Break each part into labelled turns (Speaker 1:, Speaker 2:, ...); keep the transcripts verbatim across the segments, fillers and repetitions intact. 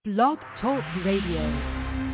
Speaker 1: Blog Talk Radio.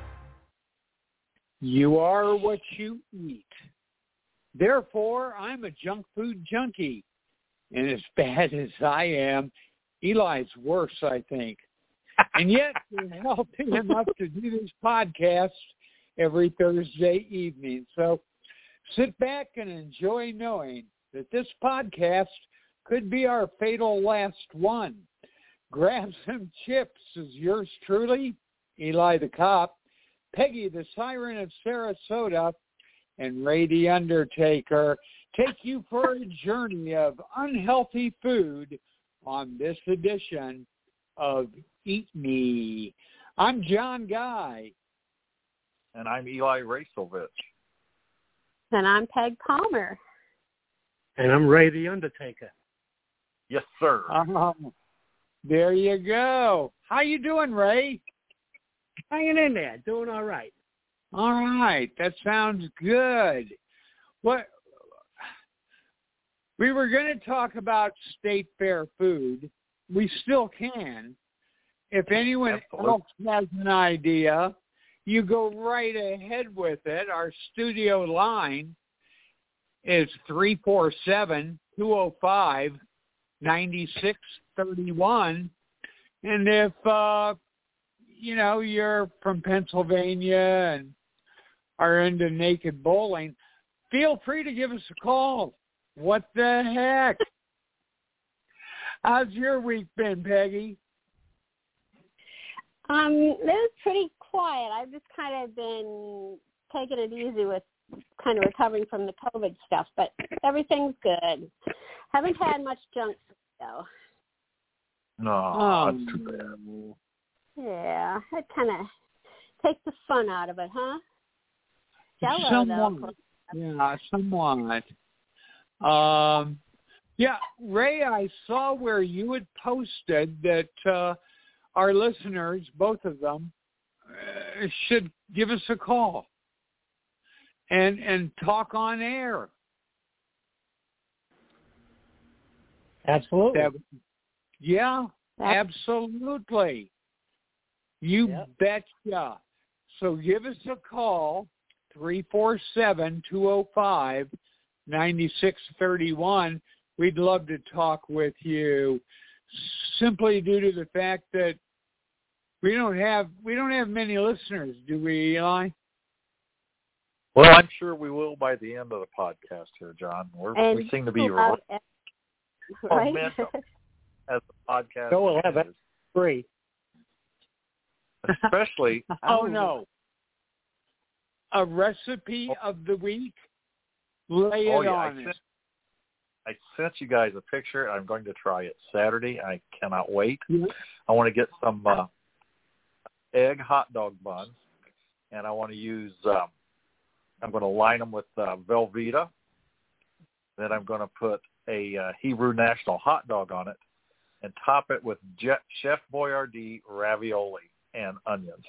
Speaker 2: You are what you eat. Therefore, I'm a junk food junkie. And as bad as I am, Eli's worse, I think. And yet, we're healthy enough to do this podcast every Thursday evening. So sit back and enjoy knowing that this podcast could be our fatal last one. Grab some chips as yours truly, Eli the Cop, Peggy the Siren of Sarasota, and Ray the Undertaker take you for a journey of unhealthy food on this edition of Eat Me. I'm John Guy.
Speaker 3: And I'm Eli Racevich.
Speaker 4: And I'm Peg Palmer.
Speaker 5: And I'm Ray the Undertaker.
Speaker 3: Yes, sir.
Speaker 2: Um, there you go. How you doing, Ray?
Speaker 5: Hanging in there, doing all right.
Speaker 2: All right, that sounds good. What we were going to talk about state fair food. We still can. If anyone
Speaker 3: Absolutely.
Speaker 2: else has an idea, you go right ahead with it. Our studio line is three four seven, two oh five, nine six three one. And if, uh, you know, you're from Pennsylvania and are into naked bowling, feel free to give us a call. What the heck? How's your week been, Peggy?
Speaker 4: Um, it was pretty quiet. I've just kind of been taking it easy with kind of recovering from the COVID stuff, but everything's good. Haven't had much junk food, though.
Speaker 3: No,
Speaker 2: Oh,
Speaker 3: that's too bad.
Speaker 4: Yeah, it kind of takes the fun out of it, huh? Jello,
Speaker 2: Somewhat.
Speaker 4: though.
Speaker 2: Yeah, somewhat. Um, yeah, Ray, I saw where you had posted that uh, our listeners, both of them, uh, should give us a call and and talk on air.
Speaker 5: Absolutely.
Speaker 2: That, yeah, absolutely. You
Speaker 5: Yep.
Speaker 2: betcha. So give us a call, three four seven, two oh five, nine six three one. We'd love to talk with you simply due to the fact that we don't have we don't have many listeners, do we, Eli?
Speaker 3: Well, I'm sure we will by the end of the podcast here, John. We're,
Speaker 4: And
Speaker 3: we seem to be
Speaker 4: uh,
Speaker 3: re-
Speaker 4: right?
Speaker 3: momentum as the podcast
Speaker 5: So we'll have it
Speaker 3: is,
Speaker 5: free.
Speaker 3: especially.
Speaker 2: Oh, no. A recipe of the week? Lay it
Speaker 3: Oh, yeah,
Speaker 2: on
Speaker 3: I
Speaker 2: us.
Speaker 3: sent, I sent you guys a picture. I'm going to try it Saturday. I cannot wait.
Speaker 2: Yeah.
Speaker 3: I want to get some uh, egg hot dog buns, and I want to use, um, I'm going to line them with uh, Velveeta. Then I'm going to put a uh, Hebrew National hot dog on it and top it with Je- Chef Boyardee ravioli and onions.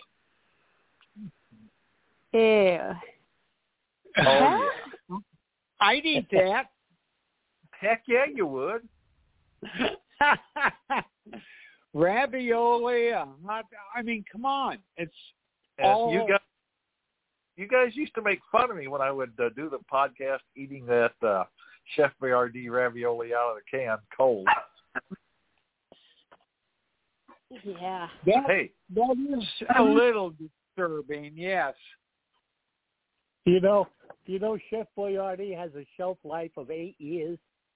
Speaker 4: Ew.
Speaker 3: Oh, yeah.
Speaker 2: I'd eat that.
Speaker 3: Heck yeah, you would.
Speaker 2: Ravioli, a hot, I mean, come on. It's
Speaker 3: And
Speaker 2: all...
Speaker 3: you guys, you guys used to make fun of me when I would uh, do the podcast eating that uh, Chef Boyardee ravioli out of the can cold.
Speaker 4: Yeah.
Speaker 2: that,
Speaker 3: Hey,
Speaker 2: that is a little disturbing, yes.
Speaker 5: Do you know? Do you know Chef Boyardee has a shelf life of eight years?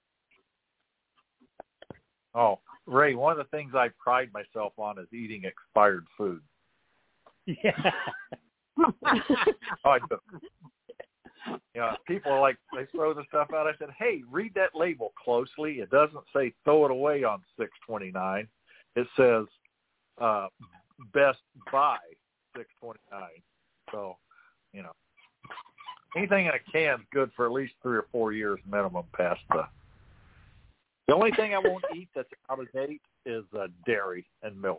Speaker 3: oh, Ray, one of the things I pride myself on is eating expired food.
Speaker 5: Yeah.
Speaker 3: Oh, I do. You know, people are like, they throw the stuff out. I said, hey, read that label closely. It doesn't say throw it away on six twenty-nine. It says uh, best buy six twenty-nine. So, you know, anything in a can is good for at least three or four years minimum past the. The only thing I won't eat that's out of date is uh, dairy and milk.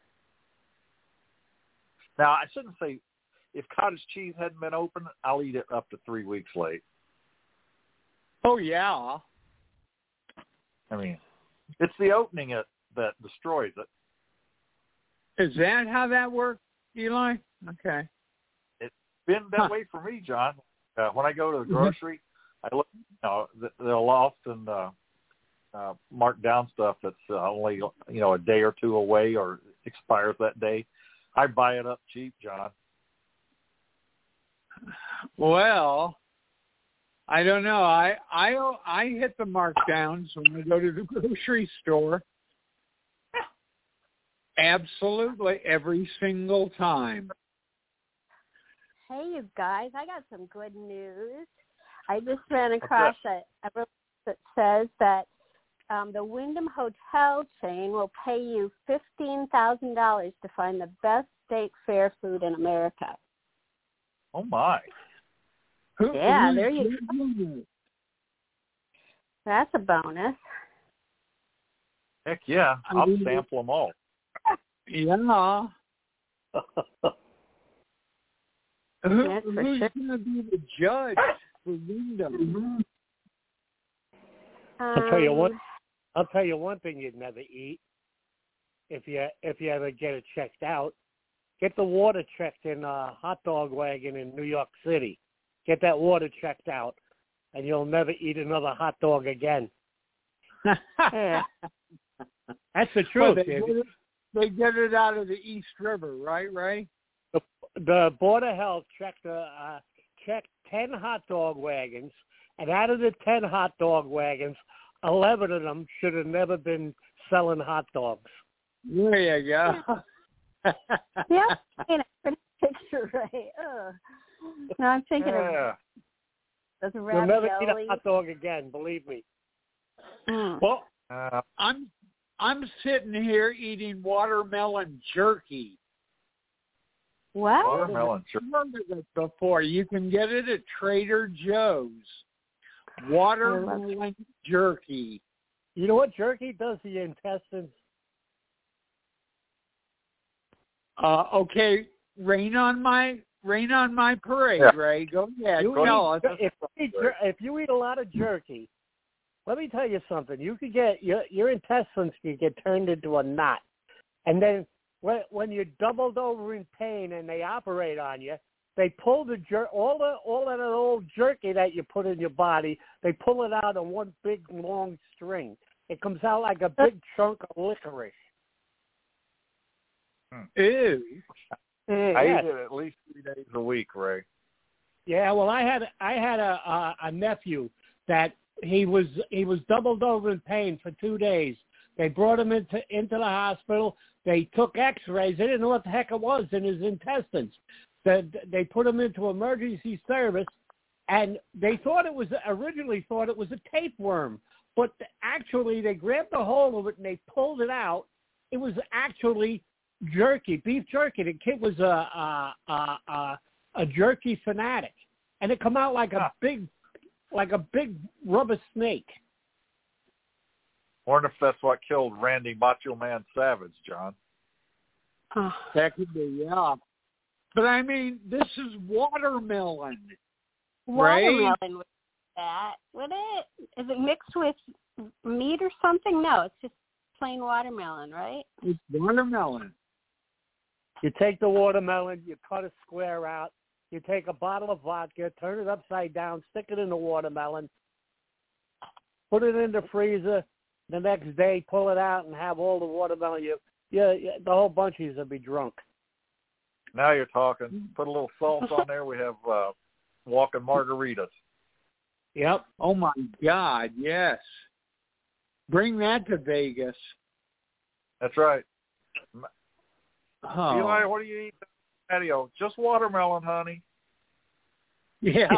Speaker 3: Now, I shouldn't say, if cottage cheese hadn't been open, I'll eat it up to three weeks late.
Speaker 2: Oh, yeah.
Speaker 3: I mean, it's the opening it that destroys it.
Speaker 2: Is that how that works, Eli? Okay.
Speaker 3: It's been that
Speaker 2: Huh.
Speaker 3: way for me, John. Uh, when I go to the grocery, I look. You know, they'll often uh, uh, mark down stuff that's uh, only you know a day or two away or expires that day. I buy it up cheap, John.
Speaker 2: Well, I don't know. I I I hit the markdowns when I go to the grocery store. Absolutely, every single time.
Speaker 4: Hey, you guys, I got some good news. I just ran across a, a release that says that um, the Wyndham Hotel chain will pay you fifteen thousand dollars to find the best state fair food in America.
Speaker 3: Oh my!
Speaker 2: Who,
Speaker 4: Yeah,
Speaker 2: who's
Speaker 4: there you
Speaker 2: go.
Speaker 4: That's a bonus.
Speaker 3: Heck yeah! I'll sample them all.
Speaker 2: Yeah. Who,
Speaker 4: That's for
Speaker 2: who's
Speaker 4: sure.
Speaker 2: going to be the judge for Wyndham?
Speaker 5: I'll tell you what.
Speaker 4: Um,
Speaker 5: I'll tell you one thing you'd never eat if you if you ever get it checked out. Get the water checked in a hot dog wagon in New York City. Get that water checked out, and you'll never eat another hot dog again.
Speaker 4: yeah.
Speaker 5: That's the
Speaker 2: Well,
Speaker 5: truth.
Speaker 2: they,
Speaker 5: David.
Speaker 2: get it, they get it out of the East River, right, Ray?
Speaker 5: The, the Board of Health checked uh, uh, checked ten hot dog wagons, and out of the ten hot dog wagons, eleven of them should have never been selling hot dogs.
Speaker 2: There you go.
Speaker 4: Yeah, in a pretty picture, right? Ugh. No, I'm thinking
Speaker 3: Yeah.
Speaker 4: of those
Speaker 5: You'll never eat
Speaker 4: ravioli.
Speaker 5: a hot dog again, believe me.
Speaker 4: Mm.
Speaker 2: Well,
Speaker 3: Uh,
Speaker 2: I'm I'm sitting here eating watermelon jerky.
Speaker 4: What?
Speaker 3: watermelon. Sure.
Speaker 2: I've heard of it before. You can get it at Trader Joe's. Watermelon jerky.
Speaker 5: You know what jerky does to your intestines?
Speaker 2: Uh, okay, rain on my rain on my parade,
Speaker 3: Yeah.
Speaker 2: Ray. Go ahead.
Speaker 5: You
Speaker 2: Tell us.
Speaker 5: eat, if, you eat, jer- if you eat a lot of jerky, let me tell you something. You could get your your intestines could get turned into a knot, and then when when you're doubled over in pain and they operate on you, they pull the jer- all the all that old jerky that you put in your body. They pull it out on one big long string. It comes out like a big chunk of licorice.
Speaker 2: Ew.
Speaker 5: Mm,
Speaker 3: I
Speaker 5: yes.
Speaker 3: eat it at least three days a week, Ray.
Speaker 5: Yeah, well, I had I had a, a a nephew that he was he was doubled over in pain for two days. They brought him into into the hospital. They took X-rays. They didn't know what the heck it was in his intestines. They they put him into emergency service, and they thought it was originally thought it was a tapeworm, but actually they grabbed a hold of it and they pulled it out. It was actually jerky, beef jerky. The kid was a a a, a, a jerky fanatic, and it come out like a
Speaker 3: Huh.
Speaker 5: big, like a big rubber snake.
Speaker 3: Wonder if that's what killed Randy Macho Man Savage, John.
Speaker 4: Oh.
Speaker 2: That could be, yeah. But I mean, this is watermelon.
Speaker 4: Watermelon with that. Would it? Is it mixed with meat or something? No, it's just plain watermelon, right?
Speaker 2: It's watermelon.
Speaker 5: You take the watermelon, you cut a square out, you take a bottle of vodka, turn it upside down, stick it in the watermelon, put it in the freezer. The next day, pull it out and have all the watermelon. You, you, you the whole bunchies will be drunk.
Speaker 3: Now you're talking. Put a little salt on there. We have uh, walking margaritas.
Speaker 5: Yep.
Speaker 2: Oh my God, yes. Bring that to Vegas.
Speaker 3: That's right.
Speaker 2: Oh.
Speaker 3: Eli, what do you eat on the patio? Just watermelon, honey.
Speaker 2: Yeah.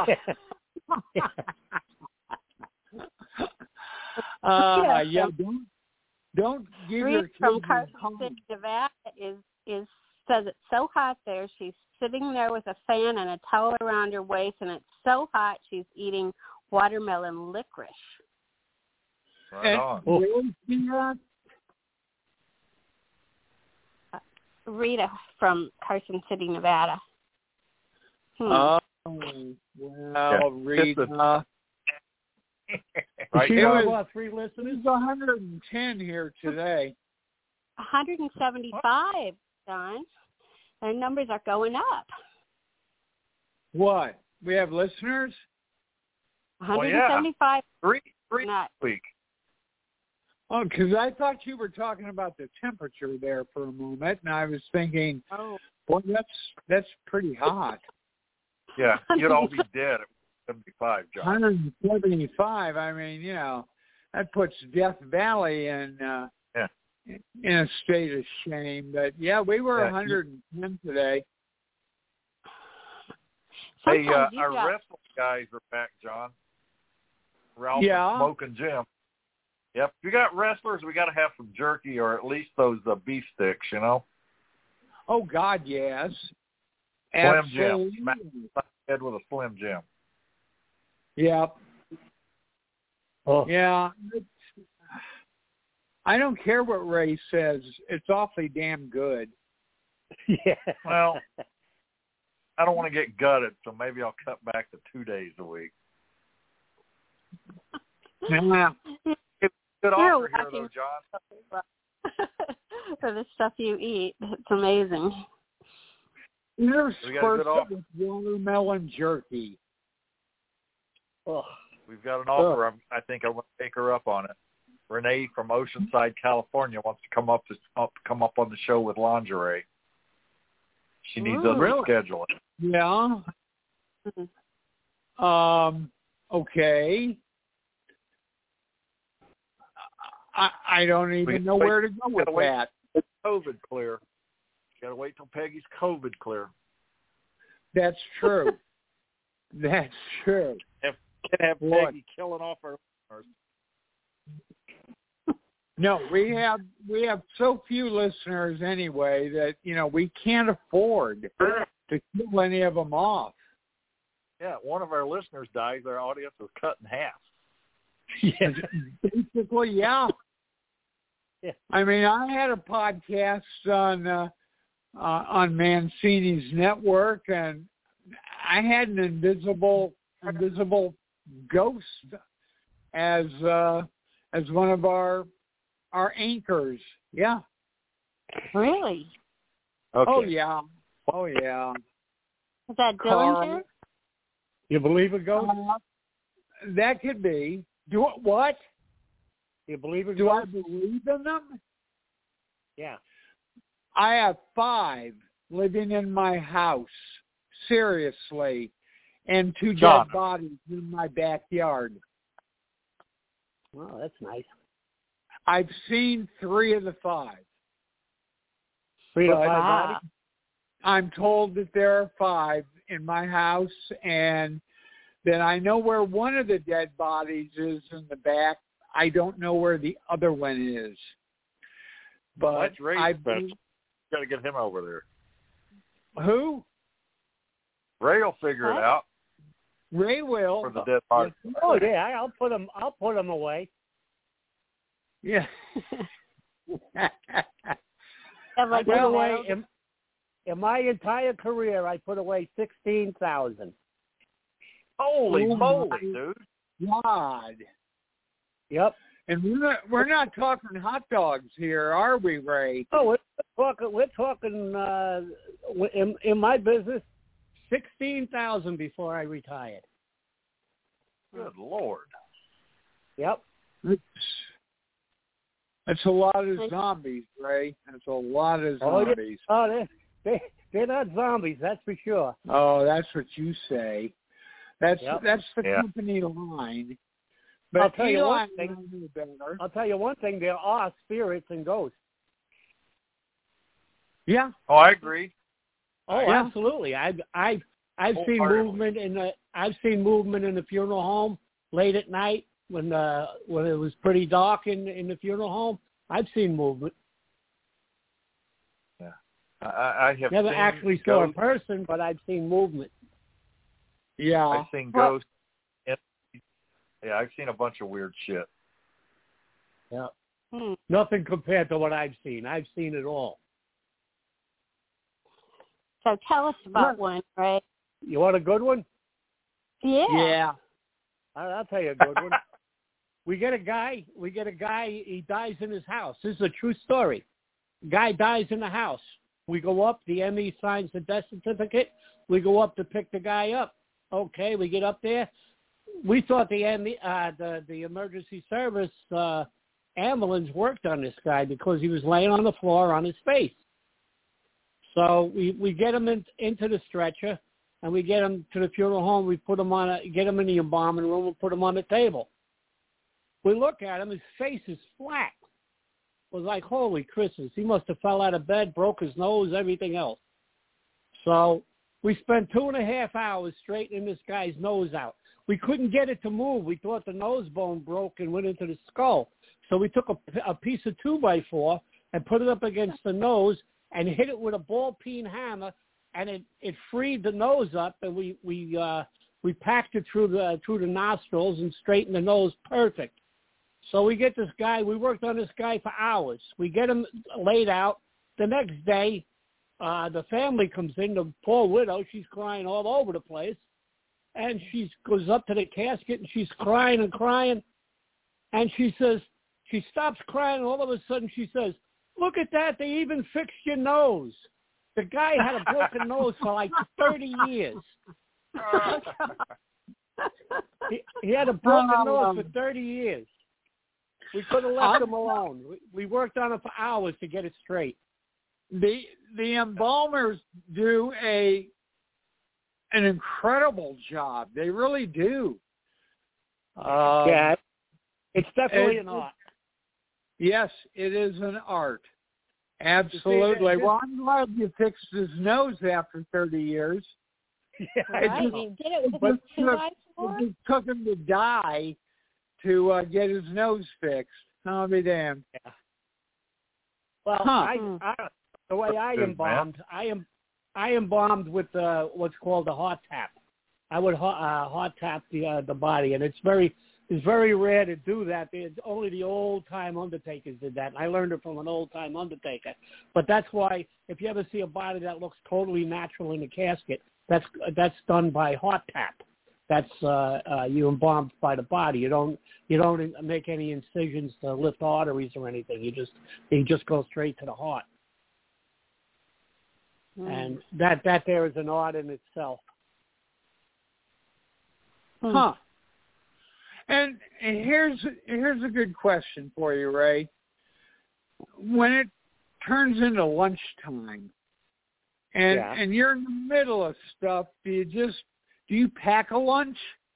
Speaker 2: uh, yeah. Don't don't give your
Speaker 4: Reed from
Speaker 2: kids
Speaker 4: Carson
Speaker 2: home.
Speaker 4: City, Nevada, is is says it's so hot there. She's sitting there with a fan and a towel around her waist, and it's so hot she's eating watermelon licorice.
Speaker 3: Right
Speaker 2: And
Speaker 3: on.
Speaker 2: where is she at?
Speaker 4: Rita from Carson City, Nevada. Hmm.
Speaker 2: Oh, well, Rita.
Speaker 3: Right
Speaker 5: She
Speaker 2: It
Speaker 5: one
Speaker 2: was-
Speaker 5: of our three listeners.
Speaker 2: There's one hundred ten here today.
Speaker 4: one hundred seventy-five John. Our numbers are going up.
Speaker 2: What? We have listeners?
Speaker 3: Well, yeah.
Speaker 4: one hundred seventy-five.
Speaker 3: Three, three
Speaker 4: Not.
Speaker 3: this week.
Speaker 2: Oh, because I thought you were talking about the temperature there for a moment, and I was thinking,
Speaker 4: Oh.
Speaker 2: boy, that's that's pretty hot.
Speaker 3: Yeah, you'd all be dead at seventy-five, John.
Speaker 2: one hundred seventy-five. I mean, you know, that puts Death Valley in uh,
Speaker 3: Yeah.
Speaker 2: in a state of shame. But yeah, we were
Speaker 3: Yeah.
Speaker 2: one hundred ten today.
Speaker 3: Hey, uh,
Speaker 4: Sometimes you
Speaker 3: our
Speaker 4: got-
Speaker 3: wrestling guys are back, John. Ralph
Speaker 2: Yeah.
Speaker 3: and Smoke and Jim. Yep. If you got wrestlers, we got to have some jerky or at least those uh, beef sticks, you know?
Speaker 2: Oh God, yes.
Speaker 3: Slim Jim.
Speaker 2: Absolutely.
Speaker 3: Smack the head with a Slim Jim.
Speaker 2: Yep.
Speaker 5: Oh,
Speaker 2: Yeah. It's, I don't care what Ray says. It's awfully damn good.
Speaker 5: yeah.
Speaker 3: Well, I don't want to get gutted, so maybe I'll cut back to two days a week.
Speaker 2: Yeah.
Speaker 3: It's a good
Speaker 4: You're
Speaker 3: offer here,
Speaker 4: watching-
Speaker 3: though, John.
Speaker 4: For the stuff you eat. It's amazing.
Speaker 2: Interspersed
Speaker 3: We got a good offer.
Speaker 2: with watermelon jerky.
Speaker 5: Oh.
Speaker 3: We've got an offer. I'm, I think I want to take her up on it. Renee from Oceanside, California, wants to come up to up, come up on the show with lingerie. She needs us
Speaker 2: Really?
Speaker 3: to schedule it.
Speaker 2: Yeah.
Speaker 4: Mhm.
Speaker 2: Um. Okay. I I don't even
Speaker 3: We-
Speaker 2: know
Speaker 3: wait,
Speaker 2: where to go with
Speaker 3: gotta wait.
Speaker 2: that.
Speaker 3: COVID clear. Got to wait till Peggy's COVID clear.
Speaker 2: That's true. That's true.
Speaker 3: Have, have
Speaker 2: What?
Speaker 3: Peggy killing off our listeners.
Speaker 2: No, we have we have so few listeners anyway that you know we can't afford to kill any of them off.
Speaker 3: Yeah, one of our listeners dies. Our audience is cut in half.
Speaker 5: Yeah.
Speaker 2: Basically, yeah.
Speaker 5: Yeah.
Speaker 2: I mean, I had a podcast on uh, uh, on Mancini's network, and I had an invisible invisible ghost as uh, as one of our our anchors. Yeah.
Speaker 4: Really?
Speaker 3: Okay.
Speaker 2: Oh yeah. Oh yeah.
Speaker 4: Is that
Speaker 2: Carl.
Speaker 4: Dillinger?
Speaker 5: You believe in ghosts?
Speaker 2: Uh, that could be. Do I- what?
Speaker 5: You believe in
Speaker 2: Do I
Speaker 5: ghosts?
Speaker 2: believe in them?
Speaker 5: Yeah.
Speaker 2: I have five living in my house, seriously, and two
Speaker 3: John.
Speaker 2: dead bodies in my backyard.
Speaker 5: Wow, that's nice.
Speaker 2: I've seen three of the five.
Speaker 5: Three to
Speaker 2: But-
Speaker 5: five
Speaker 4: Wow.
Speaker 5: bodies?
Speaker 2: I'm told that there are five in my house, and that I know where one of the dead bodies is in the back. I don't know where the other one is. But
Speaker 3: That's Ray's
Speaker 2: I
Speaker 3: special. Got to get him over there.
Speaker 2: who?
Speaker 3: Ray will figure it
Speaker 4: What?
Speaker 3: out
Speaker 2: Ray will.
Speaker 3: for the dead body.
Speaker 5: Oh yeah, I- I'll put them. I'll put them away.
Speaker 2: Yeah.
Speaker 4: Have like
Speaker 5: I put
Speaker 4: a
Speaker 5: away
Speaker 4: metal-
Speaker 5: in, in my entire career. I put away sixteen thousand.
Speaker 3: Holy
Speaker 2: Oh,
Speaker 3: moly,
Speaker 2: my-
Speaker 3: dude!
Speaker 2: God.
Speaker 5: Yep.
Speaker 2: And we're not, we're not talking hot dogs here, are we, Ray?
Speaker 5: Oh, we're talking. We're talking uh, in in my business, sixteen thousand before I retired.
Speaker 3: Good Lord!
Speaker 5: Yep.
Speaker 2: That's, that's a lot of zombies, Ray. That's a lot of
Speaker 5: Oh, yeah.
Speaker 2: zombies.
Speaker 5: Oh, they they they're not zombies. That's for sure.
Speaker 2: Oh, that's what you say. That's
Speaker 5: Yep.
Speaker 2: that's the
Speaker 3: Yeah.
Speaker 2: company line. But
Speaker 5: I'll tell you
Speaker 2: Eli
Speaker 5: one
Speaker 2: and
Speaker 5: thing.
Speaker 2: I know better.
Speaker 5: I'll tell you one thing. There are spirits and ghosts.
Speaker 2: Yeah.
Speaker 3: Oh, I agree.
Speaker 5: Oh,
Speaker 2: Yeah.
Speaker 5: absolutely. I've I've I've seen
Speaker 3: Wholeheartedly.
Speaker 5: movement in the I've seen movement in the funeral home late at night when uh when it was pretty dark in in the funeral home. I've seen movement.
Speaker 3: I, I have
Speaker 5: Never
Speaker 3: seen
Speaker 5: actually saw a
Speaker 3: ghosts.
Speaker 5: person, but I've seen movement.
Speaker 2: Yeah.
Speaker 3: I've seen
Speaker 4: Well-
Speaker 3: ghosts. And, yeah, I've seen a bunch of weird shit.
Speaker 5: Yeah.
Speaker 4: Hmm.
Speaker 5: Nothing compared to what I've seen. I've seen it all.
Speaker 4: So tell us about
Speaker 2: Yeah.
Speaker 4: one, right?
Speaker 5: You want a good one?
Speaker 4: Yeah.
Speaker 2: Yeah.
Speaker 5: I'll I'll tell you a good one. We get a guy. We get a guy. He dies in his house. This is a true story. Guy dies in the house. We go up. The M E signs the death certificate. We go up to pick the guy up. Okay, we get up there. We thought the M E, uh, the the emergency service uh, ambulance worked on this guy because he was laying on the floor on his face. So we, we get him in, into the stretcher, and we get him to the funeral home. We put him on a, get him in the embalming room and put him on the table. We look at him. His face is flat. It was like, holy Christmas. He must have fell out of bed, broke his nose, everything else. So we spent two and a half hours straightening this guy's nose out. We couldn't get it to move. We thought the nose bone broke and went into the skull. So we took a, a piece of two by four and put it up against the nose and hit it with a ball peen hammer, and it, it freed the nose up, and we we uh, we packed it through the through the nostrils and straightened the nose perfect. So we get this guy. We worked on this guy for hours. We get him laid out. The next day, uh, the family comes in. The poor widow, she's crying all over the place, and she goes up to the casket and she's crying and crying, and she says she stops crying. And all of a sudden, she says, "Look at that! They even fixed your nose." The guy had a broken nose for like thirty years. he, he had a broken nose for thirty years. We could have left him alone. We, we worked on it for hours to get it straight.
Speaker 2: The the embalmers do a an incredible job. They really do. Um,
Speaker 5: yeah, it's definitely
Speaker 2: it,
Speaker 5: an art.
Speaker 2: Yes, it is an art. Absolutely.
Speaker 5: See,
Speaker 2: well, I'm glad you fixed his nose after thirty years.
Speaker 5: Yeah,
Speaker 4: right.
Speaker 2: just,
Speaker 4: You did it with
Speaker 2: but
Speaker 4: a two by four?
Speaker 2: It took him to die to uh, get his nose fixed. I'll be damned.
Speaker 5: Yeah. Well,
Speaker 2: huh.
Speaker 5: I, I, the way I embalmed, I am, I embalmed with uh, what's called a hot tap. I would hot, uh, hot tap the uh, the body, and it's very it's very rare to do that. It's only the old time undertakers did that, and I learned it from an old time undertaker. But that's why if you ever see a body that looks totally natural in the casket, that's that's done by hot tap. That's uh, uh, you embalmed by the body. You don't you don't make any incisions to lift arteries or anything. You just you just go straight to the heart, mm. and that that there is an art in itself.
Speaker 2: Huh. And, and here's here's a good question for you, Ray. When it turns into lunchtime, and
Speaker 5: yeah.
Speaker 2: and you're in the middle of stuff, do you just do you pack a lunch?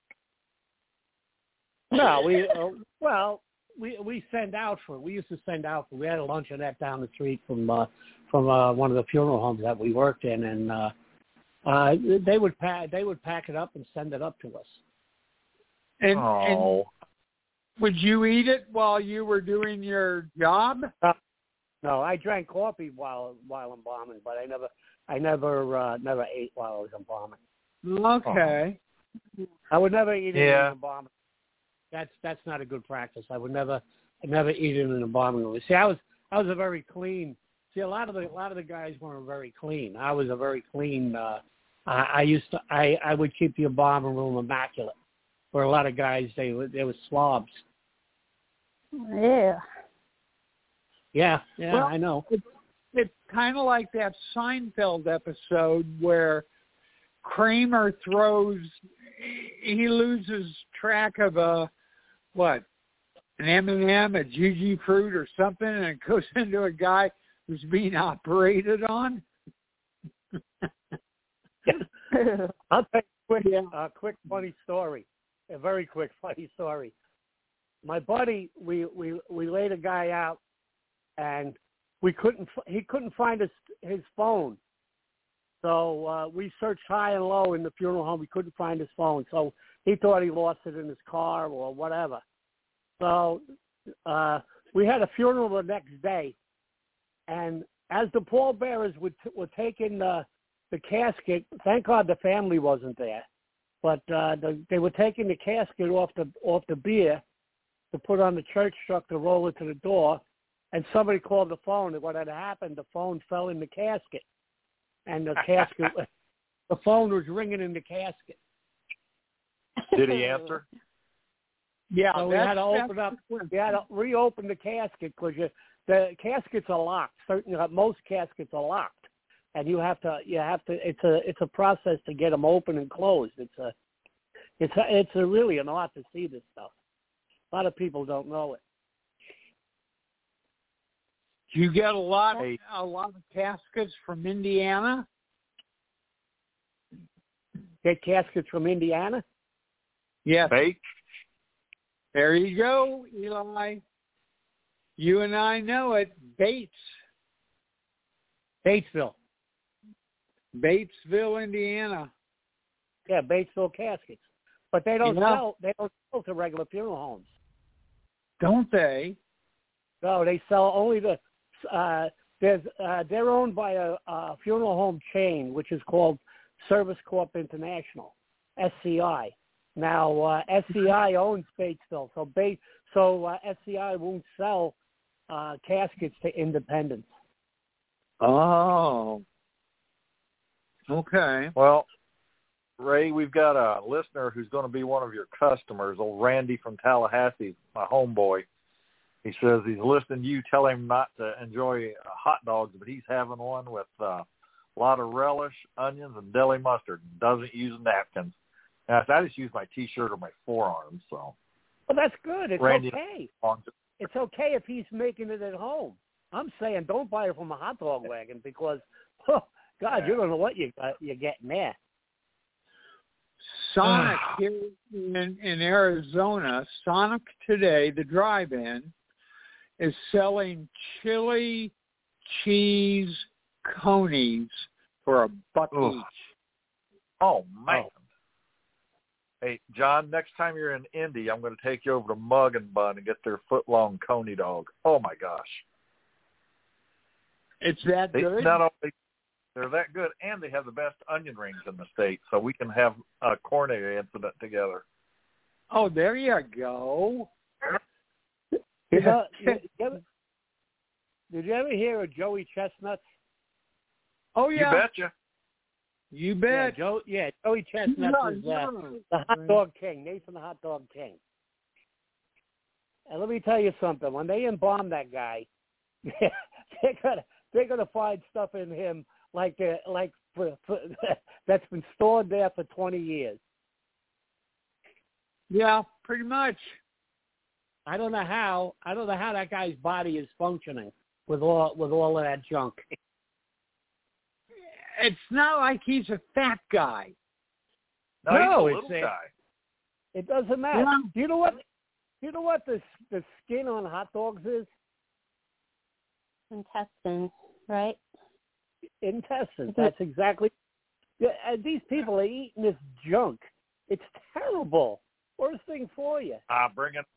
Speaker 5: No, we uh, well we we send out for we used to send out for we had a luncheonette down the street from uh, from uh, one of the funeral homes that we worked in, and uh, uh, they would pack they would pack it up and send it up to us.
Speaker 2: And,
Speaker 3: oh.
Speaker 2: and would you eat it while you were doing your job?
Speaker 5: Uh, no, I drank coffee while while embalming, but I never I never uh, never ate while I was embalming.
Speaker 2: Okay.
Speaker 5: I would never eat it
Speaker 3: yeah.
Speaker 5: in an embalming. That's that's not a good practice. I would never I never eat in an embalming room. See, I was I was a very clean. See, a lot of the a lot of the guys weren't very clean. I was a very clean. Uh, I, I used to I, I would keep the embalming room immaculate. For a lot of guys, they were they were slobs.
Speaker 4: Yeah.
Speaker 5: Yeah, yeah,
Speaker 2: well,
Speaker 5: I know.
Speaker 2: It's, it's kind of like that Seinfeld episode where Kramer throws, he loses track of a, what, an M and M, a Juji fruit or something, and it goes into a guy who's being operated on.
Speaker 5: I'll tell you a quick, uh, quick funny story. A very quick funny story. My buddy, we, we, we laid a guy out, and we couldn't he couldn't find his his phone. So uh, we searched high and low in the funeral home. We couldn't find his phone. So he thought he lost it in his car or whatever. So uh, we had a funeral the next day, and as the pallbearers were, t- were taking the the casket, thank God the family wasn't there. But uh, the, they were taking the casket off the off the bier to put on the church truck to roll it to the door, and somebody called the phone. And what had happened, the phone fell in the casket, and the casket, the phone was ringing in the casket.
Speaker 3: Did he answer?
Speaker 2: Yeah,
Speaker 5: so we had to open up. We had to reopen the casket because the caskets are locked. Certainly, most caskets are locked. and you have to you have to. It's a it's a process to get them open and closed. It's a it's a, it's a really an art to see this stuff. A lot of people don't know it.
Speaker 2: You get a lot a lot of caskets from Indiana?
Speaker 5: Get caskets from Indiana?
Speaker 2: Yes.
Speaker 3: Bake.
Speaker 2: There you go, Eli. You and I know it. Bates.
Speaker 5: Batesville.
Speaker 2: Batesville, Indiana.
Speaker 5: Yeah, Batesville caskets. But they don't
Speaker 2: Yeah.
Speaker 5: sell they don't sell to regular funeral homes.
Speaker 2: Don't they?
Speaker 5: No, they sell only the uh there's uh they're owned by a, a funeral home chain which is called Service Corp International, S C I. Now uh S C I owns Batesville, so Bates so uh, S C I won't sell uh caskets to independents.
Speaker 2: Oh. Okay.
Speaker 3: Well, Ray, we've got a listener who's going to be one of your customers, old Randy from Tallahassee, my homeboy. He says he's listening to you tell him not to enjoy uh, hot dogs, but he's having one with uh, a lot of relish, onions, and deli mustard. Doesn't use napkins. And I, I just use my T-shirt or my forearm. So,
Speaker 5: Well, that's good. It's
Speaker 3: Randy,
Speaker 5: okay.
Speaker 3: on to-
Speaker 5: It's okay if he's making it at home. I'm saying don't buy it from a hot dog wagon because, oh, God,
Speaker 3: Yeah.
Speaker 5: you don't know what you uh, you're getting there.
Speaker 2: Sonic here in, in Arizona, Sonic Today, the drive-in, is selling chili cheese conies for a buck
Speaker 3: Ugh.
Speaker 2: each.
Speaker 3: Oh, man.
Speaker 5: Oh.
Speaker 3: Hey, John, next time you're in Indy, I'm going to take you over to Mug and Bun and get their foot-long coney dog. Oh, my gosh.
Speaker 2: It's that
Speaker 3: They
Speaker 2: good?
Speaker 3: not only they're that good, and they have the best onion rings in the state, so we can have a coronary incident together.
Speaker 2: Oh, there you go.
Speaker 5: You know, you, you ever, did you ever hear of Joey Chestnuts?
Speaker 2: Oh,
Speaker 3: You
Speaker 2: yeah.
Speaker 3: betcha.
Speaker 2: You
Speaker 5: Yeah,
Speaker 2: bet.
Speaker 5: Joe. Yeah, Joey Chestnuts
Speaker 2: Yeah,
Speaker 5: is uh,
Speaker 2: yeah.
Speaker 5: the hot dog king, Nathan the hot dog king. And let me tell you something: when they embalm that guy, they're gonna they're gonna find stuff in him like uh, like for, for, that's been stored there for twenty years.
Speaker 2: Yeah, pretty much.
Speaker 5: I don't know how. I don't know how that guy's body is functioning with all with all of that junk.
Speaker 2: It's not like he's a fat guy.
Speaker 3: No,
Speaker 5: No,
Speaker 3: he's a
Speaker 5: it's
Speaker 3: little
Speaker 5: a-
Speaker 3: guy.
Speaker 5: It doesn't matter.
Speaker 2: Yeah.
Speaker 5: Do you know what? Do you know what the the skin on hot dogs is?
Speaker 4: Intestines, right?
Speaker 5: Intestines. That's exactly. Yeah, and these people are eating this junk. It's terrible. Worst thing for you.
Speaker 3: Ah, bring it.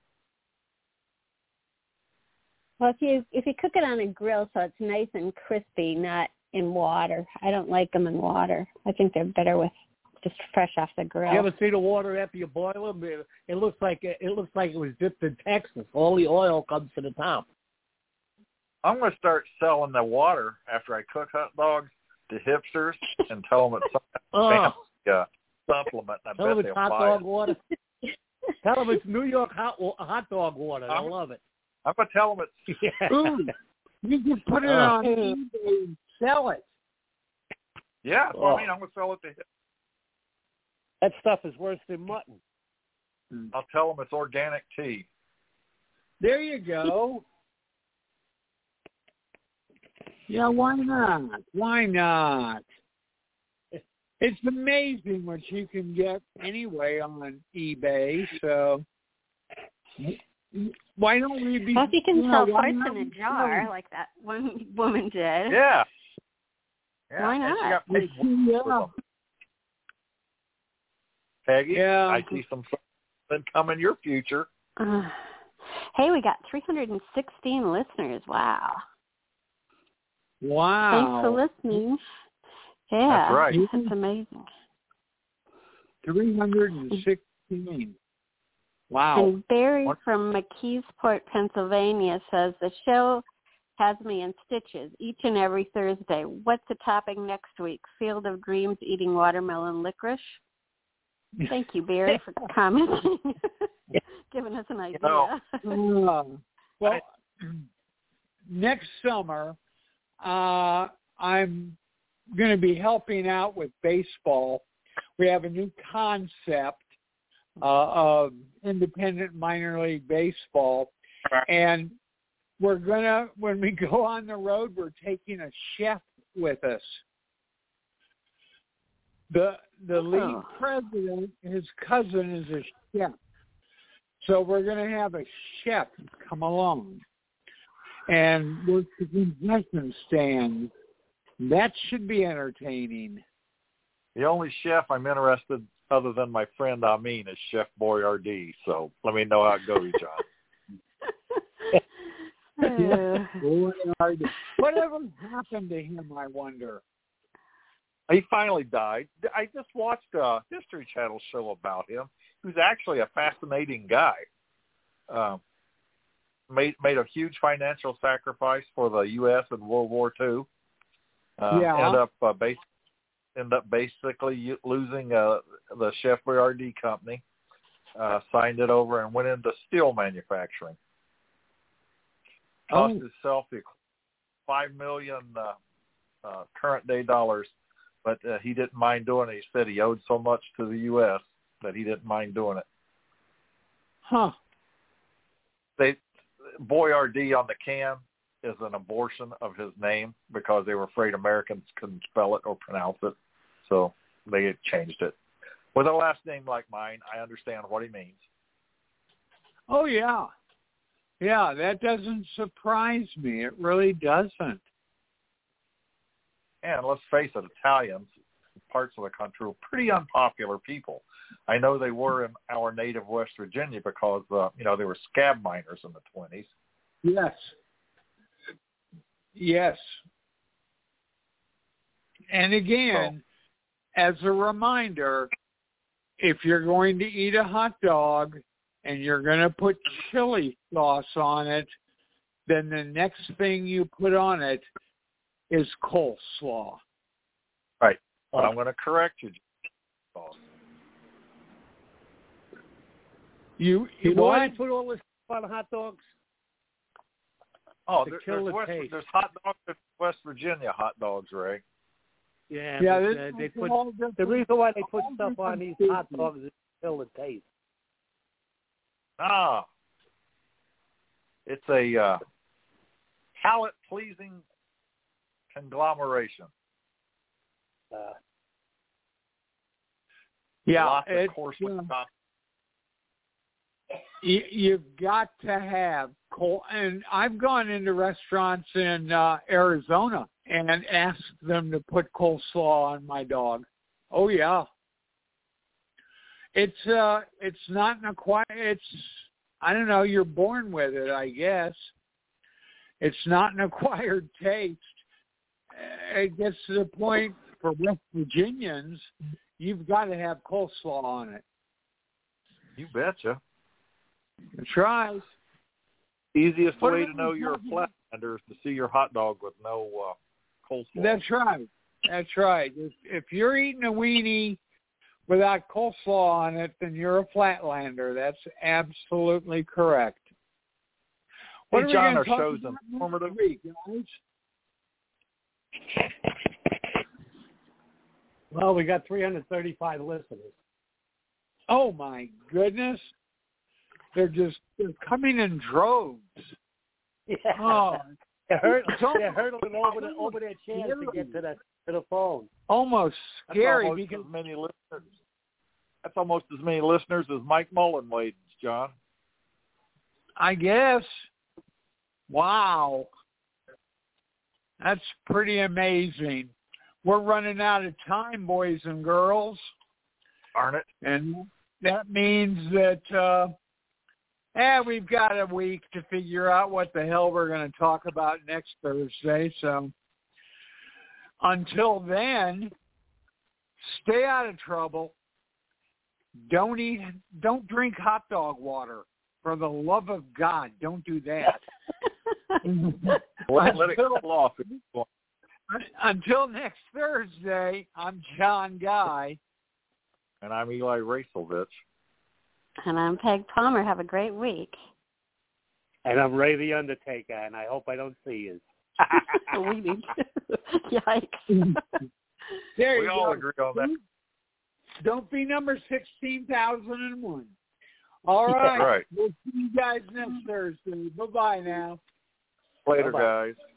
Speaker 4: Well, if you if you cook it on a grill so it's nice and crispy, not in water. I don't like them in water. I think they're better with just fresh off the grill.
Speaker 5: You ever see the water after you boil them? It, it looks like it, it looks like it was dipped in Texas. All the oil comes to the top.
Speaker 3: I'm going to start selling the water after I cook hot dogs to hipsters and tell them it's some
Speaker 5: Oh,
Speaker 3: fancy uh, supplement. And I
Speaker 5: tell
Speaker 3: bet
Speaker 5: them
Speaker 3: they'll
Speaker 5: it's hot
Speaker 3: buy
Speaker 5: dog
Speaker 3: it.
Speaker 5: water. Tell them it's New York hot wa- hot dog water.
Speaker 3: I'm-
Speaker 5: They'll love it.
Speaker 3: I'm going to tell them it's
Speaker 5: Yeah.
Speaker 2: Ooh, you can put it
Speaker 5: Uh.
Speaker 2: on eBay and sell it.
Speaker 3: yeah. That's what
Speaker 5: Oh.
Speaker 3: I mean. I'm going to sell it to.
Speaker 5: That stuff is worse than mutton.
Speaker 3: I'll tell them it's organic tea.
Speaker 2: There you go. Yeah, why not? Why not? It's amazing what you can get anyway on eBay. So why don't we be?
Speaker 4: Well, if you can
Speaker 2: know,
Speaker 4: sell
Speaker 2: why
Speaker 4: parts
Speaker 2: not
Speaker 4: in a
Speaker 2: we
Speaker 4: jar
Speaker 2: sell-
Speaker 4: like that one woman did.
Speaker 3: Yeah. Yeah.
Speaker 4: Why
Speaker 3: and she
Speaker 4: not?
Speaker 3: got paid for
Speaker 2: Yeah.
Speaker 3: them. Peggy,
Speaker 2: Yeah.
Speaker 3: I see some something come in your future.
Speaker 4: Uh, hey, we got three hundred sixteen listeners. Wow.
Speaker 2: Wow.
Speaker 4: Thanks for listening. Yeah,
Speaker 3: That's right.
Speaker 4: It's amazing.
Speaker 2: three hundred sixteen. Wow.
Speaker 4: And Barry
Speaker 3: What?
Speaker 4: from McKeesport, Pennsylvania says, the show has me in stitches each and every Thursday. What's the topic next week? Field of Dreams eating watermelon licorice? Thank you, Barry, for commenting. Giving us an idea.
Speaker 3: know,
Speaker 2: Uh, well, next summer, uh, I'm going to be helping out with baseball. We have a new concept uh, of independent minor league baseball. And we're going to, when we go on the road, we're taking a chef with us. The the league
Speaker 4: Oh.
Speaker 2: president, his cousin is a chef. So we're going to have a chef come along and work the concession stand. That should be entertaining.
Speaker 3: The only chef I'm interested, other than my friend Amin, is Chef Boyardee. So let me know how it goes, John.
Speaker 2: Boyardee. Whatever happened to him, I wonder?
Speaker 3: He finally died. I just watched a History Channel show about him. He was actually a fascinating guy. Uh, made made a huge financial sacrifice for the U S in World War Two. Uh,
Speaker 2: yeah.
Speaker 3: Ended up uh, bas- ended up basically losing uh, the Chef Boyardee company. Uh, signed it over and went into steel manufacturing. Cost
Speaker 2: Oh.
Speaker 3: himself five million uh, uh, current day dollars. But uh, he didn't mind doing it. He said he owed so much to the U S that he didn't mind doing it.
Speaker 2: Huh.
Speaker 3: They Boyardee on the can is an abortion of his name because they were afraid Americans couldn't spell it or pronounce it. So they changed it. With a last name like mine, I understand what he means.
Speaker 2: Oh, yeah. Yeah, that doesn't surprise me. It really doesn't.
Speaker 3: And let's face it, Italians, parts of the country, were pretty unpopular people. I know they were in our native West Virginia because, uh, you know, they were scab miners in the twenties.
Speaker 2: Yes. Yes. And again, so, as a reminder, if you're going to eat a hot dog and you're going to put chili sauce on it, then the next thing you put on it is coleslaw.
Speaker 3: Right. But I'm going to correct you.
Speaker 2: You,
Speaker 5: You know why
Speaker 2: what?
Speaker 5: they put all this stuff on hot dogs?
Speaker 3: Oh,
Speaker 5: To
Speaker 3: there,
Speaker 5: kill
Speaker 3: there's,
Speaker 5: the
Speaker 3: West,
Speaker 5: taste.
Speaker 3: there's hot dogs in West Virginia, hot dogs, Ray.
Speaker 5: Yeah,
Speaker 2: Yeah,
Speaker 5: but,
Speaker 2: this
Speaker 5: uh, they
Speaker 2: is
Speaker 5: put
Speaker 2: all different-
Speaker 5: the reason why they put
Speaker 2: all
Speaker 5: stuff on
Speaker 2: different
Speaker 5: these hot
Speaker 2: species.
Speaker 5: dogs is to kill the taste.
Speaker 3: Ah. It's a uh, palate-pleasing conglomeration.
Speaker 5: Uh,
Speaker 2: Yeah,
Speaker 3: Lots of
Speaker 2: it's,
Speaker 3: coarsely
Speaker 2: uh,
Speaker 3: chopped.
Speaker 2: you, you've got to have coal. And I've gone into restaurants in uh, Arizona and asked them to put coleslaw on my dog. Oh yeah, it's uh, it's not an acquired. It's I don't know. You're born with it, I guess. It's not an acquired taste. It gets to the point for West Virginians, you've got to have coleslaw on it.
Speaker 3: You betcha.
Speaker 2: That's right.
Speaker 3: Easiest
Speaker 2: What
Speaker 3: way
Speaker 2: about
Speaker 3: to know
Speaker 2: the
Speaker 3: you're a
Speaker 2: hot dog?
Speaker 3: flatlander is to see your hot dog with no uh, coleslaw.
Speaker 2: That's right. That's right. If, if you're eating a weenie without coleslaw on it, then you're a flatlander. That's absolutely correct. What
Speaker 3: Hey,
Speaker 2: are we
Speaker 3: John,
Speaker 2: gonna
Speaker 3: our
Speaker 2: talk
Speaker 3: show's
Speaker 2: about
Speaker 3: informative.
Speaker 2: next week, guys?
Speaker 5: well, we got three hundred thirty-five listeners.
Speaker 2: Oh my goodness, they're just they're coming in droves.
Speaker 5: Yeah.
Speaker 2: Oh,
Speaker 5: They're, hurt,
Speaker 2: So-
Speaker 5: they're hurtling over, the, over their chairs to get to the to the phone.
Speaker 2: almost
Speaker 3: That's
Speaker 2: scary
Speaker 3: almost
Speaker 2: because
Speaker 3: as many listeners. That's almost as many listeners as Mike Mullen waited, John.
Speaker 2: I guess. Wow. That's pretty amazing. We're running out of time, boys and girls.
Speaker 3: Darn it.
Speaker 2: And that means that, uh, eh, we've got a week to figure out what the hell we're going to talk about next Thursday. So until then, stay out of trouble. Don't eat, don't drink hot dog water. For the love of God, don't do that.
Speaker 3: Let, let it cool off. if you want.
Speaker 2: Until next Thursday, I'm John Guy.
Speaker 3: And I'm Eli Racelovich.
Speaker 4: And I'm Peg Palmer. Have a great week.
Speaker 5: And I'm Ray the Undertaker, and I hope I don't see you.
Speaker 4: we need Yikes.
Speaker 2: There
Speaker 3: we
Speaker 2: you
Speaker 3: all
Speaker 2: go.
Speaker 3: agree on that.
Speaker 2: Don't be number sixteen thousand one. All right.
Speaker 3: Right.
Speaker 2: We'll see you guys next Thursday. Bye-bye now.
Speaker 3: Later,
Speaker 2: Bye-bye.
Speaker 3: guys.